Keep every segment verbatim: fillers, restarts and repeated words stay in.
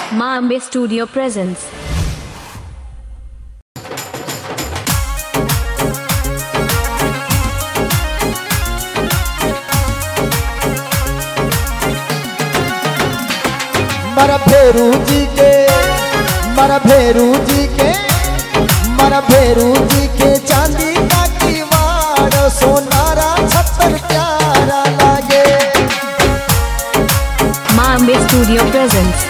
माँ Ambe studio presence. मरा भेरू जी के मरा भेरू जी के मरा भेरू जी के चांदी का किवाड़ सोनारा छप्पर प्यारा लागे। माँ अम्बे स्टूडियो प्रेजेंस।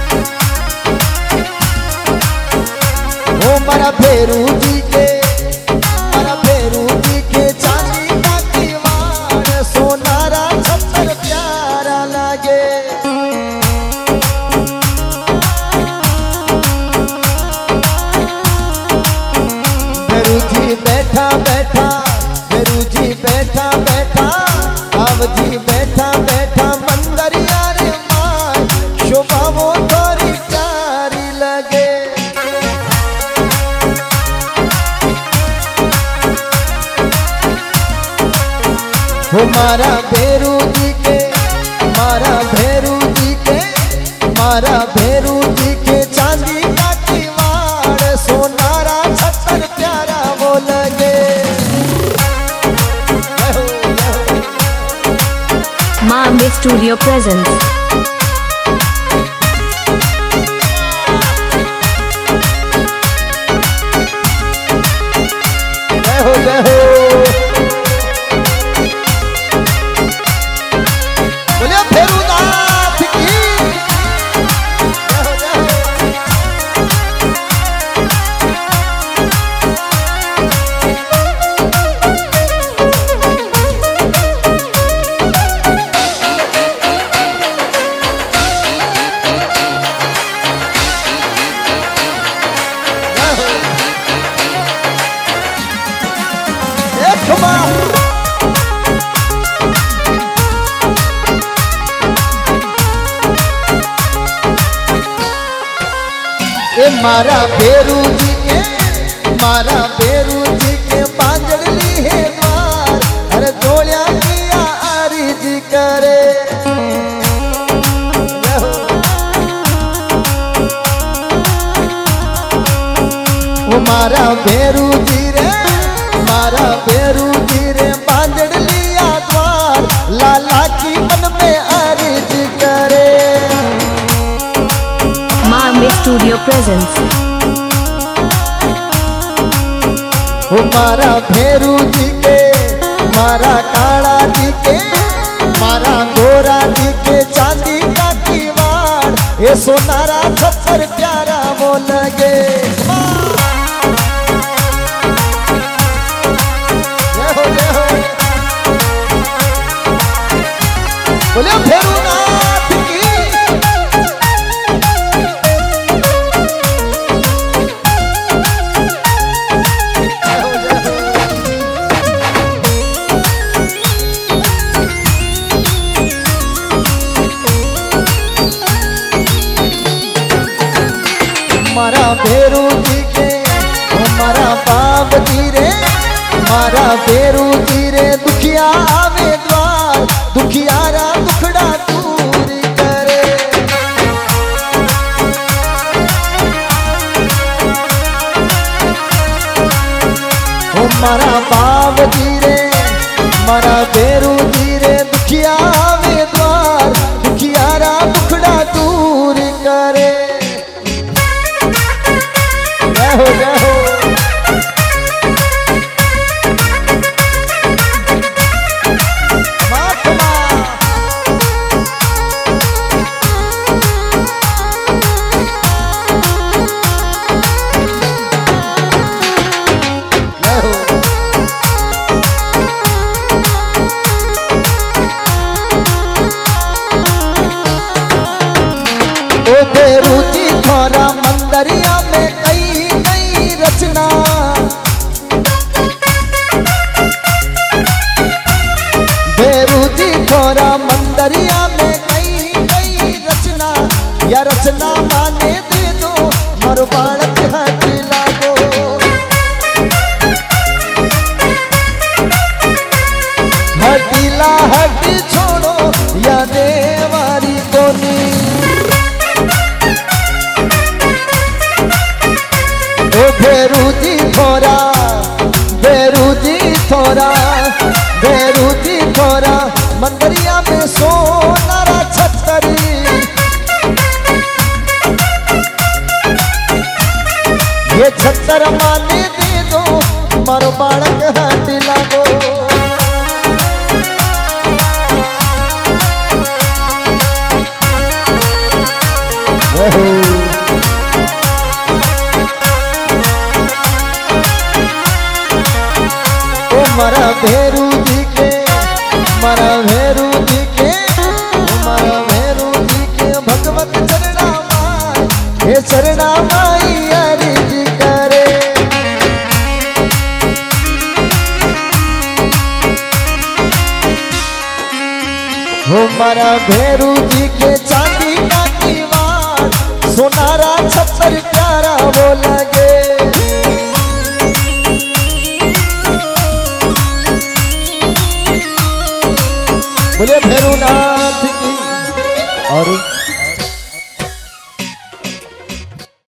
ओ मरा भेरू जी के मरा भेरू जी के चांदी का किवाड़ सोनारा छप्पर प्यारा लागे। बैठा बैठा भेरू जी बैठा बैठा अब जी बैठा बैठा मंदरिया रे माँ शोभा वो थोड़ी प्यारी लगे। हो मारा भेरू जी के मारा भेरू जी के मारा भेरू जी के चांदी का किवाड़ सोनारा छप्पर प्यारा वो लगे। माँ अम्बे स्टूडियो प्रेजेंस। जय हो जय हो बोलिए भेरूनाथ की जय हो जय हो। ए मारा भेरू जी के मारा भेरू जी के बांजड़ ली है मार अरे जोड़िया किया आरी जी करे। वो मारा भेरू जी रे मारा भेरू जी रे बांजड़ लिया द्वार लाला की मन में आरी जी करे। माँ अम्बे स्टूडियो प्रेजेंस। वो मारा भेरू जी के मारा काला जी के मारा गोरा जी के चांदी का किवाड़ ये सोनारा छप्पर प्यारा वो लगे। जय हो जय हो बोले भेरूनाथ की मारा भेरू जी के मारा बाप जी रे मारा भेरू जी रे दुखिया आवे द्वार दुखियारा दुखड़ा दूर करे। ओ मारा बाप जी रे मारा भेरू जी रे दुखिया आवे द्वार दुखियारा दुखड़ा दूर करे। जय हो जय हो महात्मा जय हो ओ भेरू जी थोड़ा मंदरिया में कई नई रचना भेरू जी थोड़ा मंदरिया में कई नई रचना या रचना माने दे दो मर बालक हट लागो। हटीला हट छोड़ो या देवारी कोनी। भेरू जी थोरा भेरू जी थोरा भेरू जी थोरा मंदरिया में सोनारा छतरी ये छतर माने दे दो मारो बालक हाथ लागो ओ मारा भेरू जी के मारा भेरू जी के ओ मारा भेरू जी के भगवत चरणा माई हे चरणा माई हरि जी करे हो मारा भेरू जी के चांदी का दीवार सोनारा छप्पर प्यारा वो लगे बोले भैरूनाथ की और